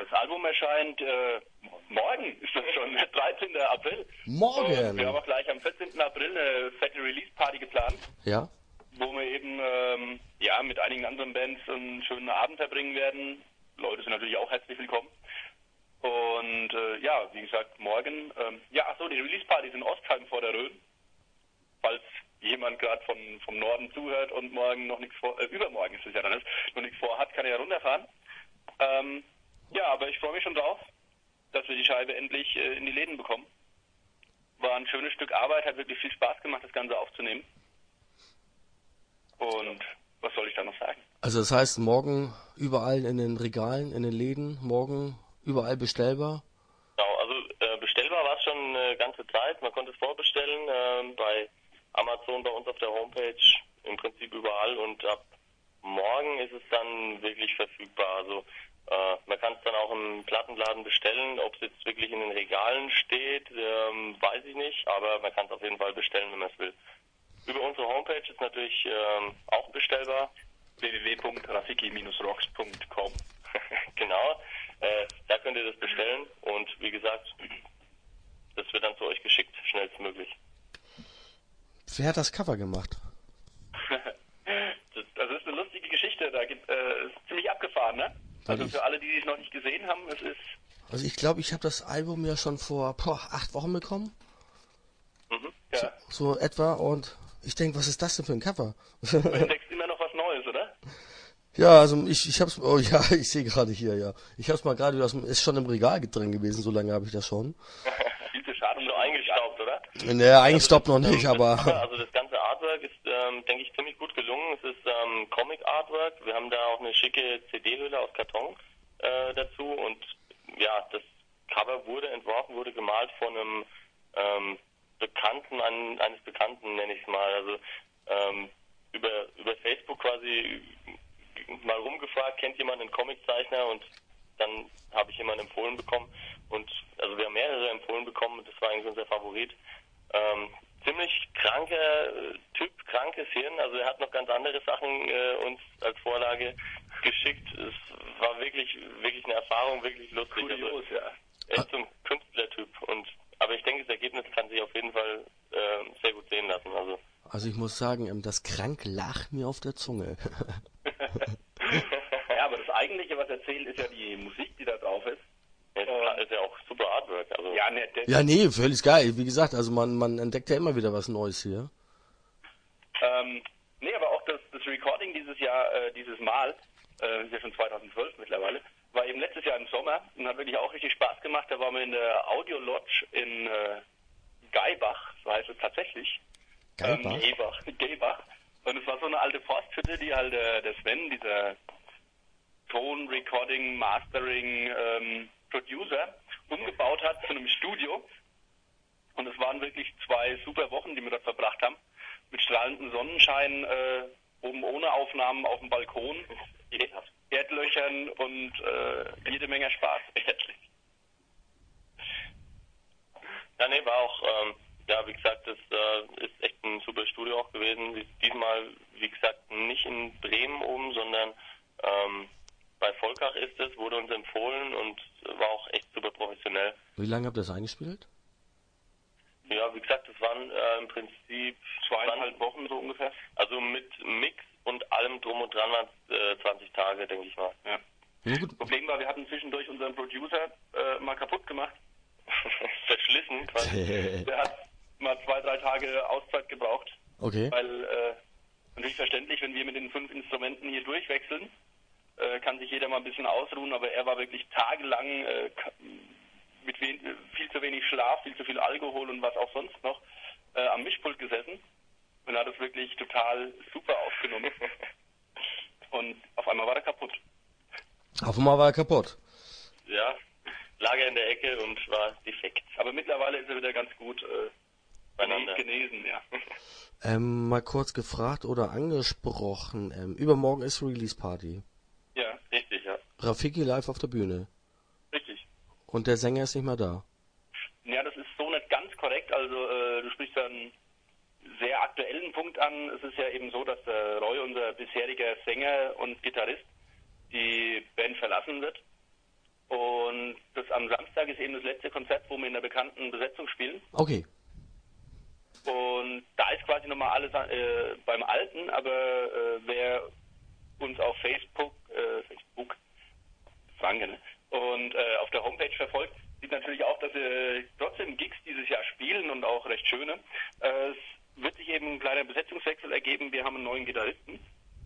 das Album erscheint morgen, ist das schon, 13. April. Morgen? Und wir haben auch gleich am 14. April eine fette Release-Party geplant. Ja. Wo wir eben mit einigen anderen Bands einen schönen Abend verbringen werden. Leute sind natürlich auch herzlich willkommen. Und wie gesagt, morgen, die Release-Party ist in Ostheim vor der Rhön. Falls jemand gerade vom Norden zuhört und morgen noch nichts übermorgen ist es ja dann noch nichts vorhat, kann er ja runterfahren. Aber ich freue mich schon drauf, dass wir die Scheibe endlich in die Läden bekommen. War ein schönes Stück Arbeit, hat wirklich viel Spaß gemacht, das Ganze aufzunehmen. Und was soll ich da noch sagen? Also das heißt, morgen überall in den Regalen, in den Läden, morgen überall bestellbar? Genau, also bestellbar war es schon eine ganze Zeit. Man konnte es vorbestellen bei Amazon, bei uns auf der Homepage, im Prinzip überall. Und ab morgen ist es dann wirklich verfügbar. Also man kann es dann auch im Plattenladen bestellen. Ob es jetzt wirklich in den Regalen steht, weiß ich nicht. Aber man kann es auf jeden Fall bestellen, wenn man es will. Über unsere Homepage ist natürlich auch bestellbar. www.rafiki-rocks.com. Genau, da könnt ihr das bestellen und wie gesagt, das wird dann zu euch geschickt, schnellstmöglich. Wer hat das Cover gemacht? Das ist eine lustige Geschichte, da ist ziemlich abgefahren, ne? Also für alle, die es noch nicht gesehen haben, es ist... Also ich glaube, ich habe das Album ja schon vor 8 Wochen bekommen. Ja. So etwa, und ich denke, was ist das denn für ein Cover? Du entdeckst immer noch was Neues, oder? Ja, also ich hab's, ich sehe gerade hier, ja. Ich hab's mal gerade, ist schon im Regal drin gewesen, so lange habe ich das schon. Viel zu schade, nur eingestaubt, oder? Naja, eingestaubt noch nicht, aber... Also das ganze Artwork ist, denke ich, ziemlich gut gelungen. Es ist Comic-Artwork. Wir haben da auch eine schicke CD-Hülle aus Karton dazu und ja, das Cover wurde gemalt von einem Bekannten, eines Bekannten, nenne ich es mal. Also über Facebook quasi mal rumgefragt, kennt jemand einen Comiczeichner, und dann habe ich jemanden empfohlen bekommen und also wir haben mehrere empfohlen bekommen und das war eigentlich unser Favorit. Ziemlich kranker Typ, krankes Hirn, also er hat noch ganz andere Sachen uns als Vorlage geschickt. Es war wirklich eine Erfahrung, wirklich lustig. Kurios, also, echt so ein Künstlertyp, aber ich denke, das Ergebnis kann sich auf jeden Fall sehr gut sehen lassen. Also ich muss sagen, das Krank lag mir auf der Zunge. Ja, aber das Eigentliche, was erzählt, ist ja die Musik, die da drauf ist. Ja, ist ja auch super Artwork. Also. Ja, nee, völlig geil. Wie gesagt, also man entdeckt ja immer wieder was Neues hier. Aber auch das Recording dieses Jahr, dieses Mal, ist ja schon 2012 mittlerweile, war eben letztes Jahr im Sommer und hat wirklich auch richtig Spaß gemacht. Da waren wir in der Audio Lodge in Gaibach, so heißt es tatsächlich. Gaibach. Und es war so eine alte Forsthütte, die halt der Sven, dieser Ton-Recording, Mastering, Producer, umgebaut hat zu einem Studio. Und es waren wirklich 2 super Wochen, die wir dort verbracht haben. Mit strahlendem Sonnenschein, oben ohne Aufnahmen auf dem Balkon, Erdlöchern und jede Menge Spaß. Ja, nee, war auch, wie gesagt, das ist echt ein super Studio auch gewesen. Diesmal, wie gesagt, nicht in Bremen oben, sondern bei Volkach ist es, wurde uns empfohlen und war auch echt super professionell. Wie lange habt ihr das eingespielt? Ja, wie gesagt, das waren im Prinzip 2,5 Wochen so ungefähr. Also mit Mix und allem drum und dran waren es 20 Tage, denke ich mal. Ja. Gut. Problem war, wir hatten zwischendurch unseren Producer mal kaputt gemacht. Verschlissen quasi. Der hat mal 2-3 Tage Auszeit gebraucht. Okay. Weil, natürlich verständlich, wenn wir mit den 5 Instrumenten hier durchwechseln, kann sich jeder mal ein bisschen ausruhen, aber er war wirklich tagelang mit viel zu wenig Schlaf, viel zu viel Alkohol und was auch sonst noch am Mischpult gesessen und hat es wirklich total super aufgenommen. Und auf einmal war er kaputt. Auf einmal war er kaputt. Ja, lag er in der Ecke und war defekt. Aber mittlerweile ist er wieder ganz gut beieinander genesen, ja. Mal kurz gefragt oder angesprochen, übermorgen ist Release Party. Ja, richtig, ja. Rafiki live auf der Bühne. Richtig. Und der Sänger ist nicht mehr da. Ja, das ist so nicht ganz korrekt. Also du sprichst da einen sehr aktuellen Punkt an. Es ist ja eben so, dass der Roy, unser bisheriger Sänger und Gitarrist, die Band verlassen wird. Und das am Samstag ist eben das letzte Konzert, wo wir in der bekannten Besetzung spielen. Okay. Und da ist quasi nochmal alles beim Alten, aber wer uns auf Facebook, Franke, ne? Und auf der Homepage verfolgt, sieht natürlich auch, dass wir trotzdem Gigs dieses Jahr spielen und auch recht schöne. Es wird sich eben ein kleiner Besetzungswechsel ergeben. Wir haben einen neuen Gitarristen,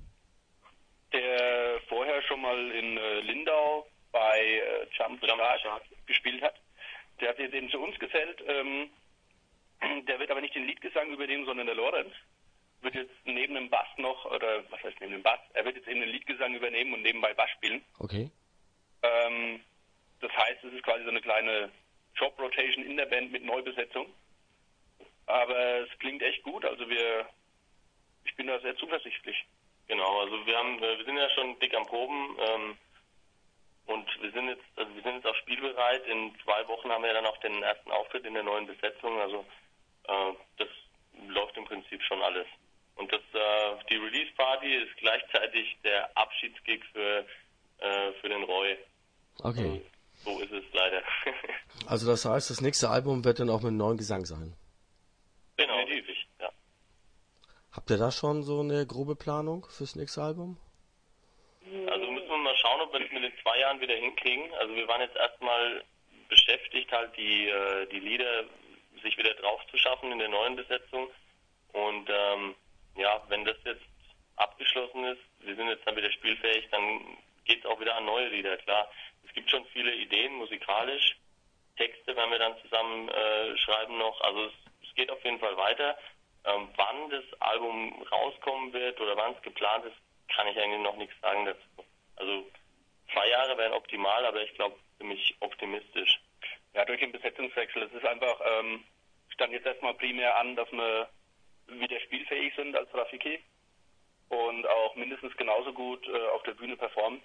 der vorher schon mal in Lindau bei Jump the Shark gespielt hat. Der hat jetzt eben zu uns gesellt. Der wird aber nicht den Leadgesang übernehmen, sondern der Lorenz wird jetzt neben dem Bass noch, oder was heißt neben dem Bass, er wird jetzt eben den Leadgesang übernehmen und nebenbei Bass spielen. Okay. Das heißt, es ist quasi so eine kleine Job-Rotation in der Band mit Neubesetzung. Aber es klingt echt gut, also ich bin da sehr zuversichtlich. Genau, also wir sind ja schon dick am Proben und wir sind jetzt auch spielbereit. In 2 Wochen haben wir dann auch den ersten Auftritt in der neuen Besetzung, also das läuft im Prinzip schon alles. Und die Release-Party ist gleichzeitig der Abschiedsgig für den Roy. Okay. So ist es leider. Also das heißt, das nächste Album wird dann auch mit einem neuen Gesang sein? Genau, richtig, ja. Habt ihr da schon so eine grobe Planung fürs nächste Album? Also müssen wir mal schauen, ob wir das mit den 2 Jahren wieder hinkriegen. Also wir waren jetzt erstmal beschäftigt, halt die Lieder sich wieder drauf zu schaffen in der neuen Besetzung. Und wenn das jetzt abgeschlossen ist, wir sind jetzt dann wieder spielfähig, dann geht es auch wieder an neue Lieder, klar. Es gibt schon viele Ideen musikalisch, Texte werden wir dann zusammen schreiben noch, also es geht auf jeden Fall weiter. Wann das Album rauskommen wird oder wann es geplant ist, kann ich eigentlich noch nichts sagen dazu. Also 2 Jahre wären optimal, aber ich glaube ziemlich optimistisch. Ja, durch den Besetzungswechsel. Es ist einfach, stand jetzt erstmal primär an, dass wir wieder spielfähig sind als Rafiki und auch mindestens genauso gut auf der Bühne performen.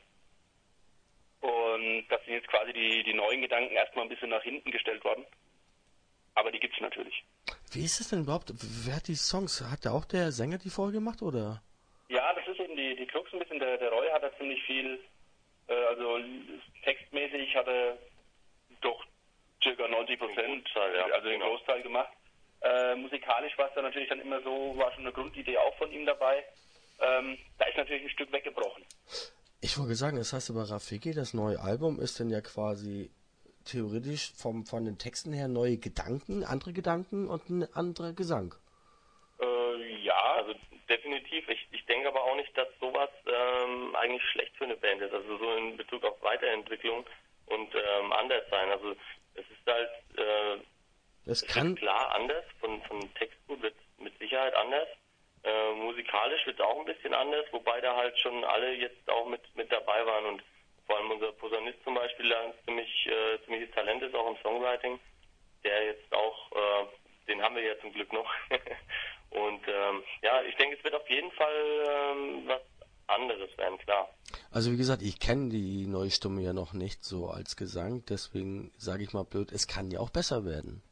Und das sind jetzt quasi die neuen Gedanken erstmal ein bisschen nach hinten gestellt worden. Aber die gibt's natürlich. Wie ist es denn überhaupt? Wer hat die Songs? Hat da auch der Sänger die vorher gemacht, oder? Ja, das ist eben die Krux ein bisschen. Der Roy hat da ziemlich viel, also textmäßig hat er doch circa 90%, also den Großteil gemacht. Musikalisch war es dann natürlich dann immer so, war schon eine Grundidee auch von ihm dabei. Da ist natürlich ein Stück weggebrochen. Ich wollte sagen, das heißt aber Rafiki, das neue Album ist dann ja quasi theoretisch von den Texten her neue Gedanken, andere Gedanken und ein anderer Gesang. Ja, also definitiv. Ich denke aber auch nicht, dass sowas eigentlich schlecht für eine Band ist. Also so in Bezug auf Weiterentwicklung und anders sein. Also es ist halt es wird klar anders. Von Textgut wird mit Sicherheit anders. Musikalisch wird es auch ein bisschen anders, wobei da halt schon alle jetzt auch mit dabei waren und vor allem unser Posaunist zum Beispiel, der ein ziemliches Talent ist, auch im Songwriting, der jetzt auch, den haben wir ja zum Glück noch. Und ich denke, es wird auf jeden Fall was anderes werden, klar. Also wie gesagt, ich kenne die neue Stimme ja noch nicht so als Gesang, deswegen sage ich mal blöd, es kann ja auch besser werden.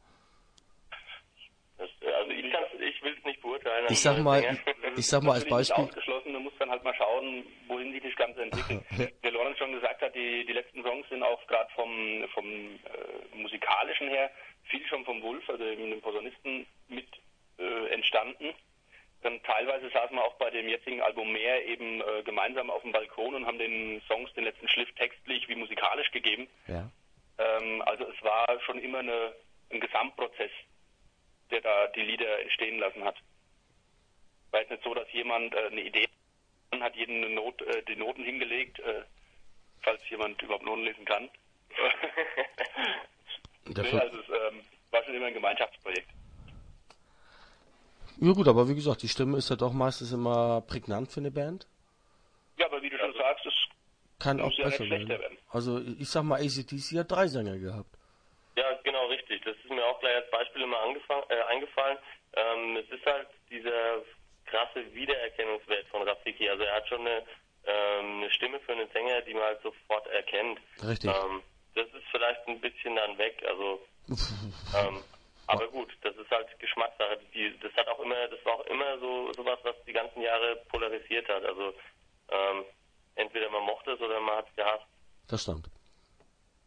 Ich will es nicht beurteilen. Ich sag mal als Beispiel. Nicht ausgeschlossen, du musst dann halt mal schauen, wohin sich das Ganze entwickelt. Wie Lorenz schon gesagt hat, die letzten Songs sind auch gerade vom musikalischen her viel schon vom Wulf, also dem Posaunisten, mit entstanden. Dann teilweise saßen wir auch bei dem jetzigen Album mehr eben gemeinsam auf dem Balkon und haben den Songs den letzten Schliff textlich wie musikalisch gegeben. Ja. Also es war schon immer ein Gesamtprozess, der da die Lieder entstehen lassen hat. War jetzt nicht so, dass jemand eine Idee hat, jeden die Noten hingelegt, falls jemand überhaupt Noten lesen kann. Also es war schon immer ein Gemeinschaftsprojekt. Ja gut, aber wie gesagt, die Stimme ist ja doch meistens immer prägnant für eine Band. Ja, aber wie du schon sagst, es kann auch ja besser nicht schlechter werden. Also ich sag mal, AC/DC hat 3 Sänger gehabt. Ja, genau, richtig. Das ist mir auch gleich als Beispiel immer eingefallen. Es ist halt dieser krasse Wiedererkennungswert von Rafiki. Also er hat schon eine Stimme für einen Sänger, die man halt sofort erkennt. Richtig. Das ist vielleicht ein bisschen dann weg. Also aber gut, das ist halt Geschmackssache. Das war auch immer sowas, was die ganzen Jahre polarisiert hat. Also entweder man mochte es oder man hat es gehasst. Das stimmt.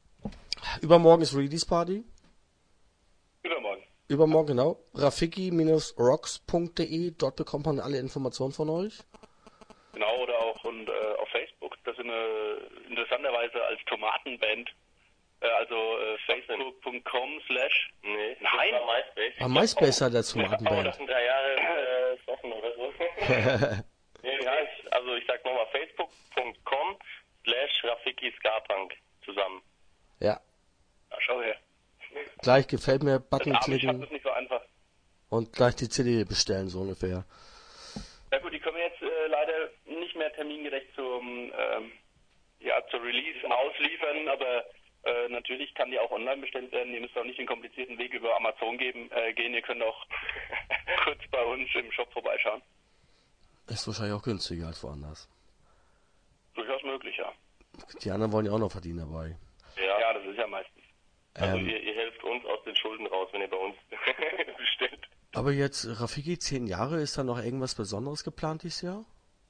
Übermorgen ist Release Party. Übermorgen. Übermorgen, genau. Rafiki-rocks.de, dort bekommt man alle Informationen von euch. Genau, oder auch auf Facebook. Das sind interessanterweise als Tomatenband. Facebook.com/ Nee, Nein. das war MySpace. Am MySpace hat der Oh, Tomatenband. das sind 3 Jahre Soffen oder so. Nee, ich sag nochmal facebook.com/Rafiki-Ska-Punk zusammen. Ja, Na, schau her. gleich gefällt mir, Das Button Amish hat klicken das nicht so einfach. und gleich die CD bestellen, so ungefähr. Na gut, die können wir jetzt leider nicht mehr termingerecht zur Release ausliefern, aber natürlich kann die auch online bestellt werden. Ihr müsst auch nicht den komplizierten Weg über Amazon gehen. Ihr könnt auch kurz bei uns im Shop vorbeischauen. Ist wahrscheinlich auch günstiger als woanders. Durchaus möglich, ja. Die anderen wollen ja auch noch verdienen dabei. Ja, das ist ja meistens. Also ihr helft uns aus den Schulden raus, wenn ihr bei uns bestellt. Aber jetzt, Rafiki, 10 Jahre, ist da noch irgendwas Besonderes geplant dieses Jahr?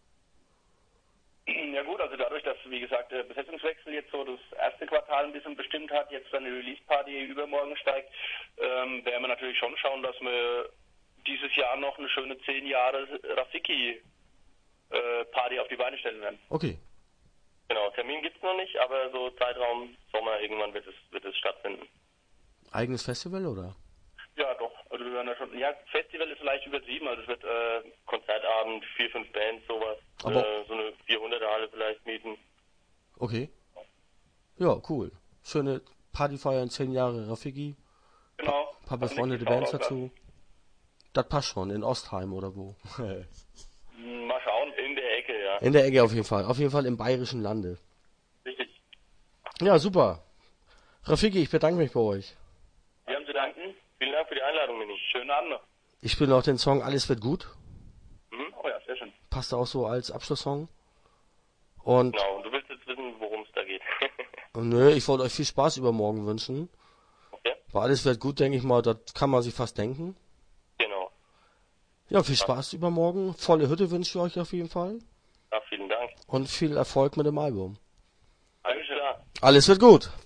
Ja gut, also dadurch, dass, wie gesagt, der Besetzungswechsel jetzt so das erste Quartal ein bisschen bestimmt hat, jetzt dann die Release-Party übermorgen steigt, werden wir natürlich schon schauen, dass wir dieses Jahr noch eine schöne 10 Jahre Rafiki-Party auf die Beine stellen werden. Okay. Genau, Termin gibt's noch nicht, aber so Zeitraum Sommer irgendwann wird es stattfinden. Eigenes Festival, oder? Ja, doch. Also wir werden da schon. Ja, Festival ist vielleicht übertrieben, also es wird Konzertabend, 4, 5 Bands, sowas. Aber so eine 400er Halle vielleicht mieten. okay. Ja, cool. Schöne Party feiern, 10 Jahre Rafiki. genau. Paar Also befreundete nicht Bands die dazu. Das passt schon, in Ostheim oder wo. Mal schauen. In der Ecke, ja. In der Ecke auf jeden Fall. Auf jeden Fall im bayerischen Lande. Richtig. Ja, super. Rafiki, ich bedanke mich bei euch. Wir haben zu danken. Vielen Dank für die Einladung, Mini. Schönen Abend noch. Ich spiele noch den Song Alles wird gut. Oh ja, sehr schön. Passt auch so als Abschlusssong. Und Genau, und du willst jetzt wissen, worum es da geht. nö, ich wollte euch viel Spaß übermorgen wünschen. Okay? Weil alles wird gut, denke ich mal, das kann man sich fast denken. Genau. Ja, viel Spaß übermorgen. Volle Hütte wünsche ich euch auf jeden Fall. Ja, vielen Dank. Und viel Erfolg mit dem Album. Alles klar. Alles wird gut.